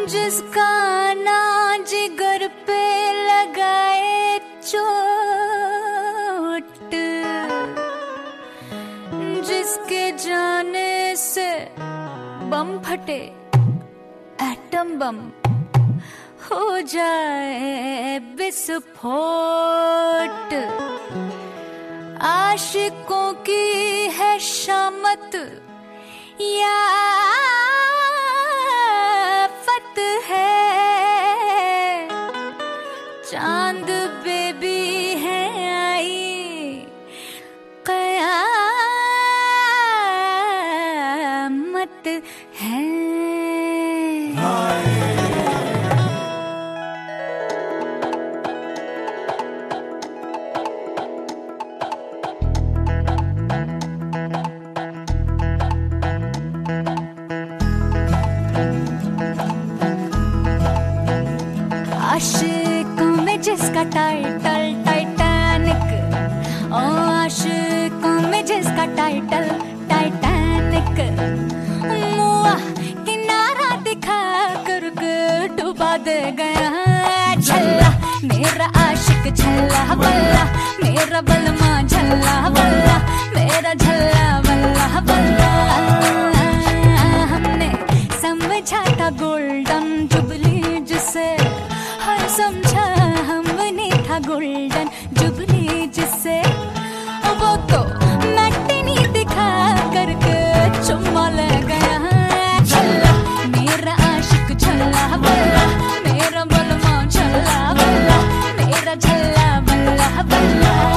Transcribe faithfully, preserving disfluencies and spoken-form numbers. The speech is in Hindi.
जिसका ना जिगर पे लगाए चोट, जिसके जाने से बम फटे एटम बम हो जाए विस्फोट। आशिकों की है शामत या फत है, चांद बेबी है आई कयामत है। आशिकों में जिसका टाइटल टाइटैनिक, ओ आशिकों में जिसका टाइटल टाइटैनिक, मुआ किनारा दिखा कर डुबा दे गया झल्ला मेरा आशिक झल्ला बल्ला, मेरा बलमा झल्ला बल्ला, मेरा झल्ला बल्ला बल्ला। हमने समझा था गोल्डन जुबली जिसे, हर समझा हमने था गोल्डन जुबली जिसे, वो तो मैटिनी दिखा करके चुम्मा ले गया झल्ला मेरा आशिक झल्ला बल्ला, मेरा बलमा झल्ला बल्ला, मेरा झल्ला बल्ला बल्ला।